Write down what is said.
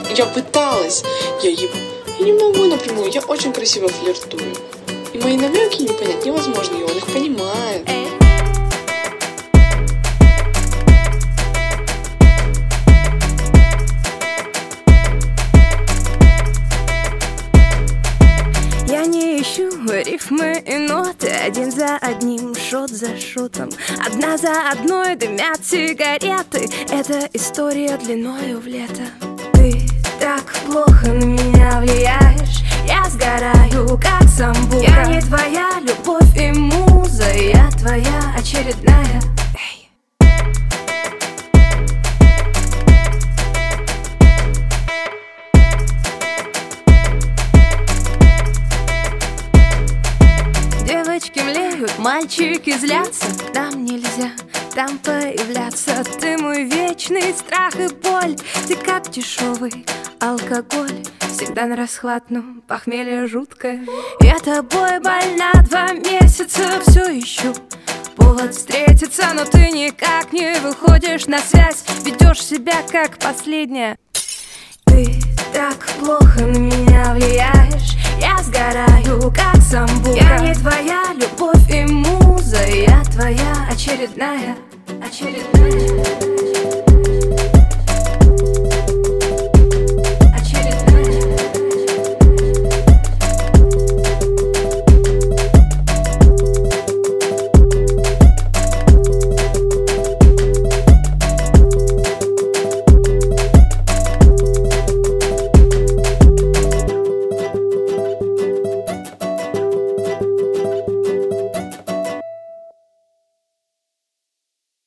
Я пыталась. Я не могу напрямую, я очень красиво флиртую. И мои намеки не понять невозможно, и он их понимает. Я не ищу рифмы и ноты, один за одним, шот за шотом, одна за одной дымят сигареты. Это история длиною в лето. Ты так плохо на меня влияешь, я сгораю, как самбука. Я не твоя любовь и муза, я твоя очередная. Девочки млеют, мальчики злятся. Там нельзя, там появляться. Ты мой вечный страх и боль. Ты как дешевый алкоголь, всегда на расхват, но похмелье жуткое. Я тобой больна 2 месяца, все ищу повод встретиться, но ты никак не выходишь на связь, ведешь себя как последняя. Ты так плохо на меня влияешь, я сгораю, как самбука. Я не твоя любовь и муза, я твоя очередная.